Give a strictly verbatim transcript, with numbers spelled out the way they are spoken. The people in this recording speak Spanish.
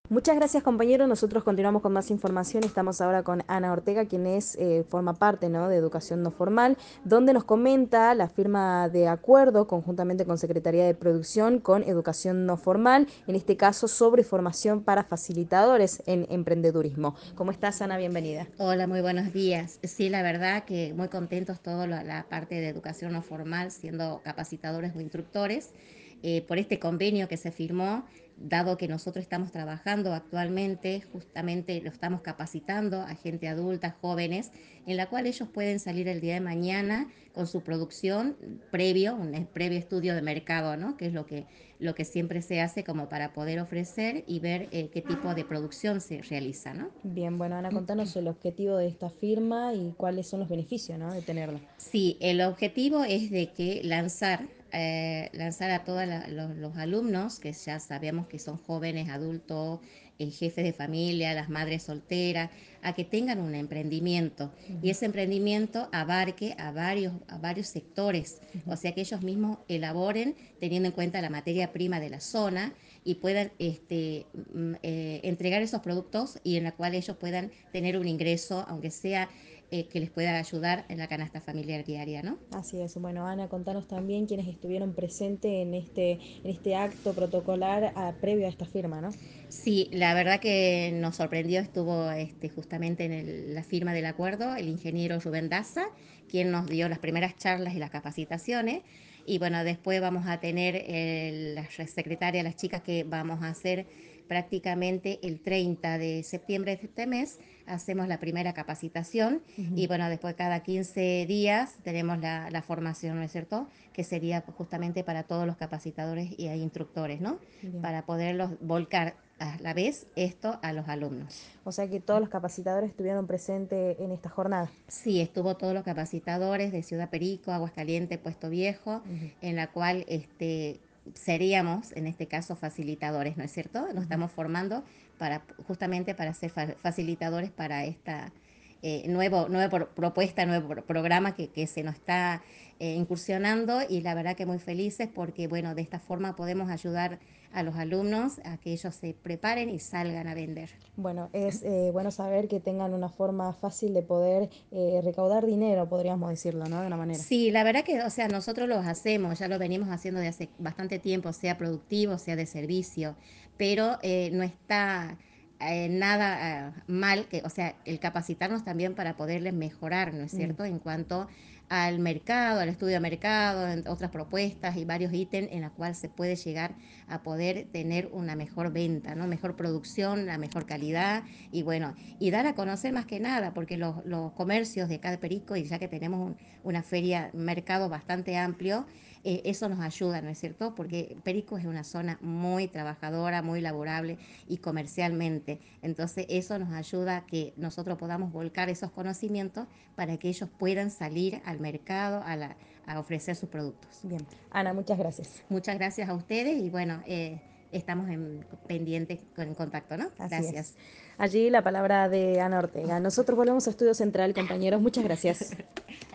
Muchas gracias, compañero. Nosotros continuamos con más información. Estamos ahora con Ana Ortega, quien es, eh, forma parte, ¿no?, de Educación No Formal, donde nos comenta la firma de acuerdo conjuntamente con Secretaría de Producción con Educación No Formal, en este caso sobre formación para facilitadores en emprendedurismo. ¿Cómo estás, Ana? Bienvenida. Hola, muy buenos días. Sí, la verdad que muy contentos toda la, la parte de educación no formal, siendo capacitadores o instructores, eh, por este convenio que se firmó, dado que nosotros estamos trabajando actualmente, justamente lo estamos capacitando a gente adulta, jóvenes, en la cual ellos pueden salir el día de mañana con su producción previo, un es- previo estudio de mercado, ¿no? Que es lo que, lo que siempre se hace como para poder ofrecer y ver eh, qué tipo de producción se realiza, ¿no? Bien, bueno, Ana, contanos el objetivo de esta firma y cuáles son los beneficios, ¿no?, de tenerla. Sí, el objetivo es de que lanzar, eh, lanzar a todos los, los alumnos, que ya sabemos que son jóvenes, adultos, eh, jefes de familia, las madres solteras, a que tengan un emprendimiento y Ujú, ese emprendimiento abarque a varios, a varios sectores, ujú. o sea que ellos mismos elaboren teniendo en cuenta la materia prima de la zona y puedan este, mm, eh, entregar esos productos y en la cual ellos puedan tener un ingreso, aunque sea eh, que les pueda ayudar en la canasta familiar diaria, ¿no? Así es. Bueno, Ana, contanos también quiénes estuvieron presentes en este, en este acto protocolar, ah, previo a esta firma, ¿no? Sí, la verdad que nos sorprendió, estuvo este, justamente en el- la firma del acuerdo el ingeniero Rubén Daza, quien nos dio las primeras charlas y las capacitaciones. Y bueno, después vamos a tener el- la secretaria, las chicas que vamos a hacer prácticamente el treinta de septiembre de este mes, hacemos la primera capacitación Ujú. y bueno, después cada quince días tenemos la, la formación, ¿no es cierto? Que sería justamente para todos los capacitadores y instructores, ¿no? Bien. Para poderlos volcar a la vez esto a los alumnos. O sea que todos los capacitadores estuvieron presentes en esta jornada. Sí, estuvo todos los capacitadores de Ciudad Perico, Aguascalientes, Puesto Viejo, Ujú, en la cual este, seríamos, en este caso, facilitadores, ¿no es cierto? Nos ujú. estamos formando para, justamente para ser fa facilitadores para esta eh, nuevo, nueva pro propuesta, nuevo pro programa que, que se nos está eh, incursionando y la verdad que muy felices porque, bueno, de esta forma podemos ayudar a los alumnos a que ellos se preparen y salgan a vender. Bueno, es eh, bueno saber que tengan una forma fácil de poder eh, recaudar dinero, podríamos decirlo, ¿no?, de una manera. Sí, la verdad que, o sea, nosotros los hacemos, ya lo venimos haciendo de hace bastante tiempo, sea productivo, sea de servicio, pero eh, no está eh, nada eh, mal, que, o sea, el capacitarnos también para poderles mejorar, ¿no es Mm. cierto? En cuanto al mercado, al estudio de mercado, en otras propuestas y varios ítems en la cual se puede llegar a poder tener una mejor venta, ¿no? Mejor producción, la mejor calidad y bueno, y dar a conocer más que nada, porque los, los comercios de acá de Perico, y ya que tenemos un, una feria, mercado bastante amplio, eh, eso nos ayuda, ¿no es cierto? Porque Perico es una zona muy trabajadora, muy laborable y comercialmente. Entonces eso nos ayuda a que nosotros podamos volcar esos conocimientos para que ellos puedan salir al mercado a, la, a ofrecer sus productos. Bien. Ana, muchas gracias. Muchas gracias a ustedes y bueno, eh, estamos en pendiente, en contacto, ¿no? Así es. Gracias. Allí la palabra de Ana Ortega. Nosotros volvemos a Estudio Central, compañeros. Muchas gracias.